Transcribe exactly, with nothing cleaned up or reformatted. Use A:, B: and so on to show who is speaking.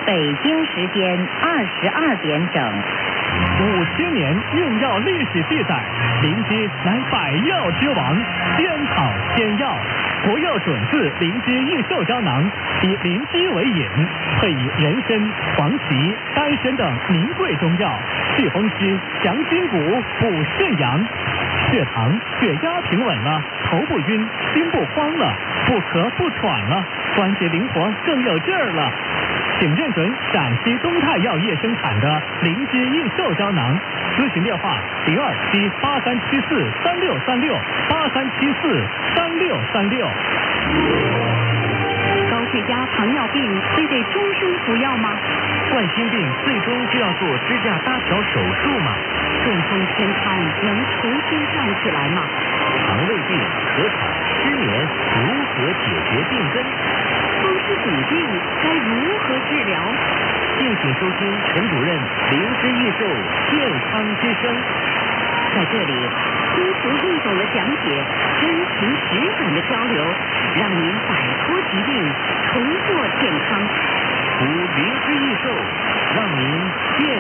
A: 北京时间二十二点整。
B: 五千年用药历史记载，灵芝乃百药之王，仙草仙药。国药准字灵芝益寿胶囊，以灵芝为引，配以人参、黄芪、丹参等名贵中药，祛风湿、强筋骨、补肾阳。血糖、血压平稳了，头不晕，心不慌了，不咳不喘了，关节灵活更有劲儿了。请认准陕西东泰药业生产的灵芝益寿胶囊，咨询电话零二七八三七四三六三六八三七四三六三六。
C: 高血压、糖尿病非得终身服药吗？
D: 冠心病最终就要做支架搭桥手术吗？
C: 中风偏瘫能重新站起来吗？
D: 肠胃病、咳喘、失眠如何解决病根？
C: 风湿骨病该如何治疗？
D: 敬请收听陈主任灵芝益寿健康之声。
C: 在这里，通俗易懂的讲解，真情实感的交流，让您摆脱疾病，重获健康。
D: 服灵芝益寿，让您健